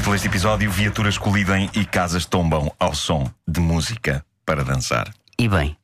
Título deste episódio: Viaturas colidem e casas tombam ao som de música para dançar. E bem.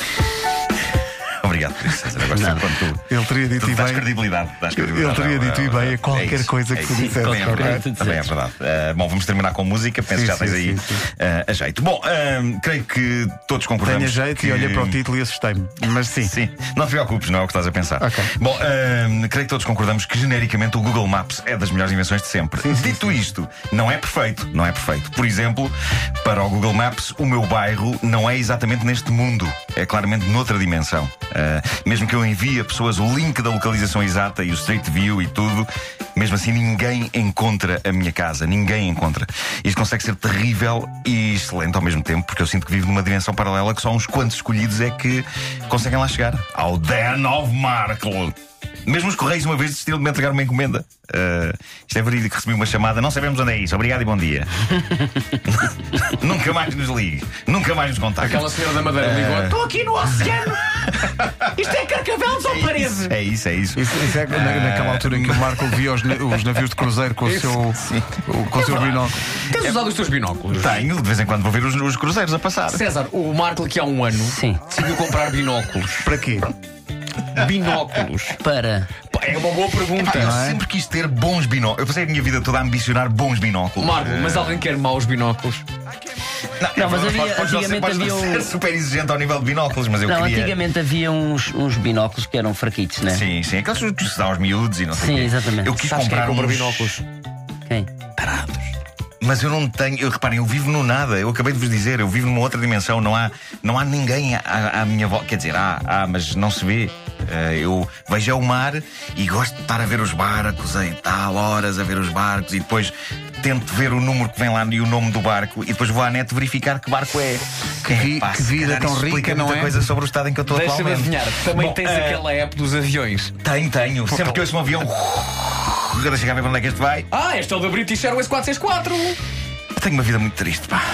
Obrigado por isso, César. Eu gosto sempre quando tu. Ele teria dito Tu e dás bem. credibilidade. Ele teria dito e bem a qualquer isso, coisa que tu isso. dissesse. Também é verdade. Também é verdade. Bom, vamos terminar com música. Penso que já tens aí a jeito. Bom, creio que todos concordamos. Tenho jeito que... e olhei para o título e assustei-me. Mas sim. Sim, não te preocupes, não é o que estás a pensar. Ok. Bom, creio que todos concordamos que genericamente o Google Maps é das melhores invenções de sempre. Dito isto, não é perfeito. Não é perfeito. Por exemplo, para o Google Maps, o meu bairro não é exatamente neste mundo. É claramente noutra dimensão. Mesmo que eu envie a pessoas o link da localização exata e o Street View e tudo, mesmo assim ninguém encontra a minha casa. Ninguém encontra. Isto consegue ser terrível e excelente ao mesmo tempo, porque eu sinto que vivo numa dimensão paralela que só uns quantos escolhidos é que conseguem lá chegar. Ao Den of Markle. Mesmo os Correios uma vez desistiram de me entregar uma encomenda. Isto é verídico, recebi uma chamada. Não sabemos onde é isso, obrigado e bom dia. Nunca mais nos ligue. Nunca mais nos contacte. Aquela senhora da Madeira ligou: estou aqui no oceano. Isto é Carcavelos ou parede? É isso. Isso é naquela altura em que o Marco via os navios de cruzeiro com o seu binóculo. Tens usado os teus binóculos? Tenho, de vez em quando vou ver os cruzeiros a passar. César, o Marco que há um ano Sim. decidiu comprar binóculos. Para quê? Binóculos. Para. É uma boa pergunta. Eu Não é? sempre quis ter bons binóculos. Eu passei a minha vida toda a ambicionar bons binóculos. Marco, mas alguém quer maus binóculos? Não, mas podes antigamente não havia ser super exigente ao nível de binóculos, mas eu Não, queria. antigamente havia uns binóculos que eram fraquitos, né? Sim, aqueles que se dão aos miúdos e não sei o Sim, quê. exatamente. Eu quis Sabes quem é comprar que compra uns binóculos? Quem? tarados. Mas eu não tenho. Reparem, eu vivo no nada. Eu acabei de vos dizer, eu vivo numa outra dimensão. Não há ninguém à minha volta. Quer dizer, mas não se vê. Eu vejo é o mar e gosto de estar a ver os barcos e tal, horas a ver os barcos, e depois tento ver o número que vem lá e o nome do barco, e depois vou à net verificar que barco é. Que vida tão rica, explica não muita é? coisa sobre o estado em que eu estou Deixa-me atualmente. adivinhar. Também Bom, tens aquela app dos aviões. Tenho. Sempre que eu ouço um avião, deixa cá ver para onde é que este vai. Este é o da British Airways 464. Tenho uma vida muito triste, pá.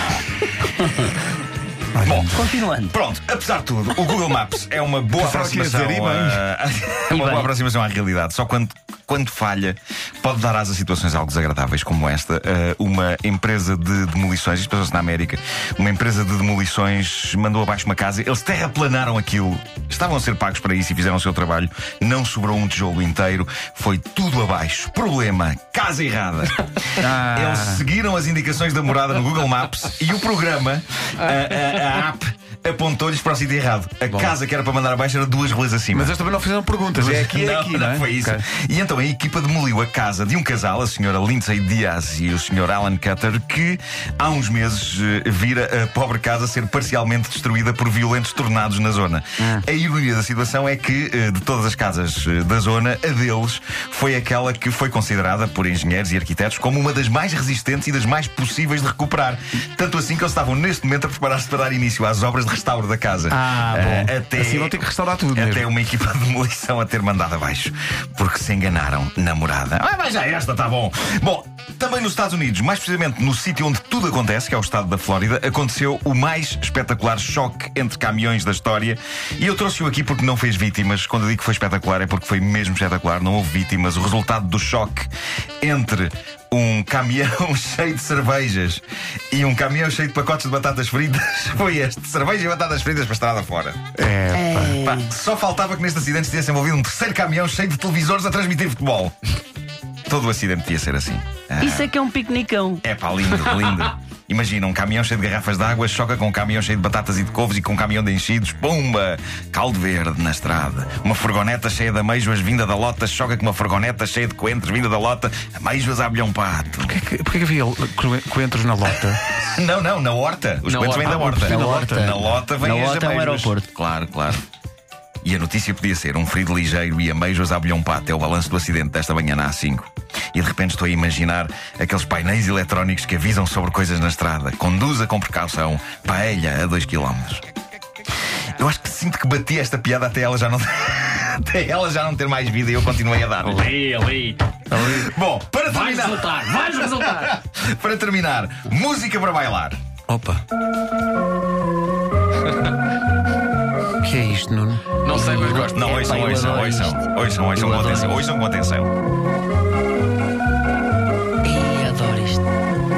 Bom, Continuando. pronto, apesar de tudo, o Google Maps é uma boa Pensava que ias aproximação. dizer, É uma bem. boa aproximação à realidade. Só quando falha, pode dar asa a situações algo desagradáveis como esta. Uma empresa de demolições, isto passou-se na América, uma empresa de demolições mandou abaixo uma casa, eles terraplanaram aquilo, estavam a ser pagos para isso e fizeram o seu trabalho. Não sobrou um tijolo inteiro, foi tudo abaixo. Problema, casa errada. Eles seguiram as indicações da morada no Google Maps e o programa, a app, apontou-lhes para o sítio errado. A casa que era para mandar abaixo era 2 ruas acima. Mas eles também não fizeram perguntas. É aqui, não é? Foi isso. Ok. E então a equipa demoliu a casa de um casal, a senhora Lindsay Diaz e o senhor Alan Cutter, que há uns meses vira a pobre casa ser parcialmente destruída por violentos tornados na zona. A ironia da situação é que, de todas as casas da zona, a deles foi aquela que foi considerada por engenheiros e arquitetos como uma das mais resistentes e das mais possíveis de recuperar. Tanto assim que eles estavam neste momento a preparar-se para dar início às obras de restauro da casa. Bom. Até Assim vão ter que restaurar tudo Até mesmo. uma equipa de demolição a ter mandado abaixo, porque se enganaram na morada. Vai já esta, tá bom. Bom, também nos Estados Unidos, mais precisamente no sítio onde tudo acontece, que é o estado da Flórida, aconteceu o mais espetacular choque entre caminhões da história. E eu trouxe-o aqui porque não fez vítimas. Quando eu digo que foi espetacular é porque foi mesmo espetacular, não houve vítimas. O resultado do choque entre um caminhão cheio de cervejas e um caminhão cheio de pacotes de batatas fritas foi este: cerveja e batatas fritas para a estrada fora. Pá, só faltava que neste acidente estivesse envolvido um terceiro caminhão cheio de televisores a transmitir futebol. Todo o acidente devia ser assim. Isso é que é um piquenicão. É pá, lindo. Imagina, um caminhão cheio de garrafas de água choca com um caminhão cheio de batatas e de couves e com um caminhão de enchidos. Pumba! Caldo verde na estrada. Uma furgoneta cheia de amêijoas vinda da lota choca com uma furgoneta cheia de coentros vinda da lota. Amêijoas a abelhão pato. Porquê que havia coentros na lota? Não, na horta. Os Na coentros vêm da horta. horta. Na horta. Na lota vêm Na as horta é um amêijoas. aeroporto. Claro. E a notícia podia ser: um ferido ligeiro e amêijoas a abelhão pato. É o balanço do acidente desta manhã na A5. E de repente estou a imaginar aqueles painéis eletrónicos que avisam sobre coisas na estrada. Conduza com precaução. Paella a 2 km. Eu acho que sinto que bati esta piada até ela já não até ela já não ter mais vida e eu continuei a dar. Ali. Bom, para Vais terminar, resultar. para terminar, música para bailar. Opa. O que é isto, Nuno? Não sei, mas gosto. Não, ouçam eu adoro isto. com Eu adoro atenção. isto. Ouçam com atenção. Ei, adoro isto.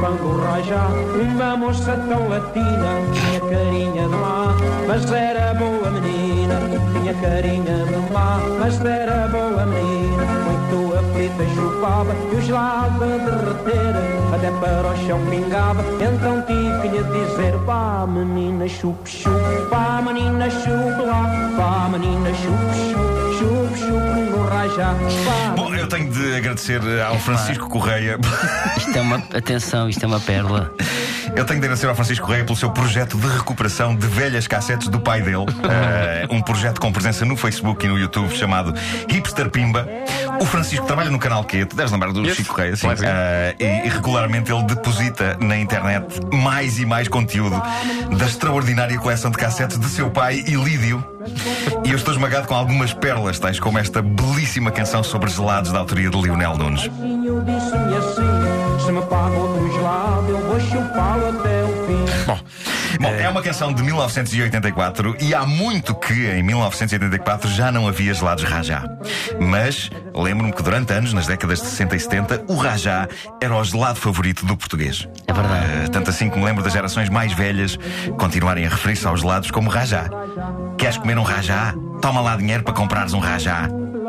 quando raja. Uma moça tão latina, tinha carinha de má, mas era boa menina. Tinha carinha de má, mas era boa menina. Muito aflita chupava e o gelado a derreter, até para o chão pingava. Então tive-lhe a dizer: pá, menina, chup-chup, pá, menina, chup lá, pá, menina, chup-chup, chup-chup no rajá. Bom, eu tenho de agradecer ao Francisco Correia. Isto é uma. Atenção, isto é uma pérola. Eu tenho de agradecer ao Francisco Correia pelo seu projeto de recuperação de velhas cassetes do pai dele. Um projeto com presença no Facebook e no YouTube chamado Hipster Pimba. O Francisco trabalha no canal Q, tu deves lembrar do Chico Correia, sim. E regularmente ele deposita na internet mais e mais conteúdo da extraordinária coleção de cassetes de seu pai, Ilídio. E eu estou esmagado com algumas pérolas, tais como esta belíssima canção sobre gelados da autoria de Lionel Nunes. Disse-me assim: se me paga outro gelado, eu vou chupá-lo até o fim. Bom, é uma canção de 1984 e há muito que em 1984 já não havia gelados Rajá. Mas lembro-me que durante anos, nas décadas de 60 e 70, o Rajá era o gelado favorito do português. É verdade. Tanto assim que me lembro das gerações mais velhas continuarem a referir-se aos gelados como Rajá. Queres comer um Rajá? Toma lá dinheiro para comprares um Rajá.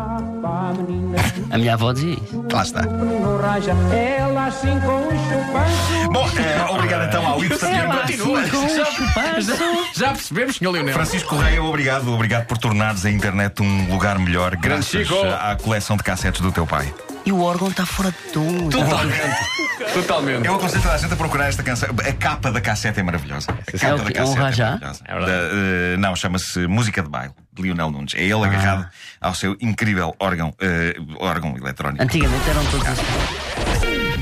A minha avó dizia isso. Lá está. No raja, ela assim com um chupanço. Bom, obrigado então ao Hipster Pimba. Já percebemos, Sr. Leonel. Francisco Correia, obrigado por tornares a internet um lugar melhor graças Chico. à coleção de cassetes do teu pai. E o órgão está fora de tom. Totalmente. Eu aconselho toda a gente a procurar esta canção. A capa da cassete é maravilhosa. A capa da É um cassete Rajá? maravilhosa. Não, chama-se Música de Baile, de Lionel Nunes. É ele agarrado ao seu incrível órgão eletrónico. Antigamente eram todos assim.